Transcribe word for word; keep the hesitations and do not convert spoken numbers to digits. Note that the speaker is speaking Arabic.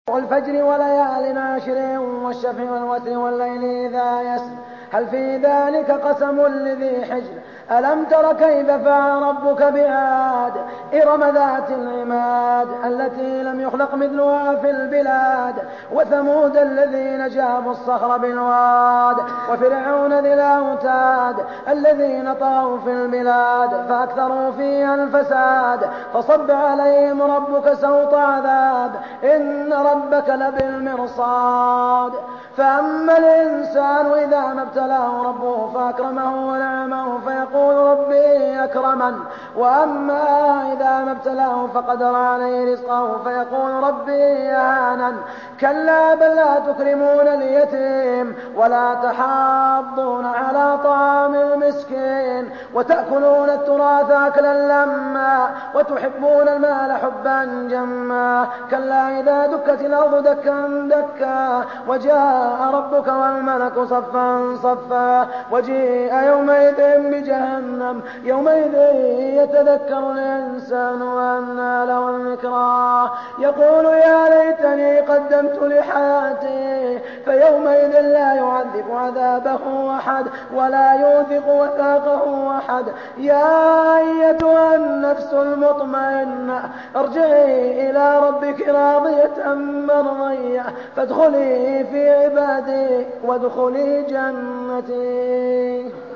والفجر وليال عشر والشفع والوتر والليل إذا يسر هل في ذلك قسم لذي حجر ألم تر كيف فعل ربك بعاد إرم ذات العماد التي لم يخلق مثلها في البلاد وثمود الذين جابوا الصخر بالواد وفرعون ذي الأوتاد الذين طغوا في البلاد فأكثروا فيها الفساد فصب عليهم ربك سوط عذاب إن ربك لبالمرصاد فأما الإنسان إذا ما ابتلاه ربه فأكرمه ونعمه فيقول ربي أكرمن وأما إذا ما ابتلاه فقدر عليه رزقه فيقول ربي أهانن كلا بل لا تكرمون اليتيم ولا تحاضون على طعام المسكين وتأكلون التراث أكلا لما وتحبون المال حبا جما كلا إذا دكت الأرض دكا دكا وجاء ربك والملك صفا صفا وجيء يومئذ بجهنم يومئذ يتذكر الإنسان وأنى له الذكرى يقول يا ليتني قدمت لحياتي فيومئذ لا يعذب عذابه أحد ولا يوثق وثاقه أحد يا أيتها النفس المطمئنة ارجعي إلى ربك راضية مرضية فادخلي في عبادي وادخلي جنتي.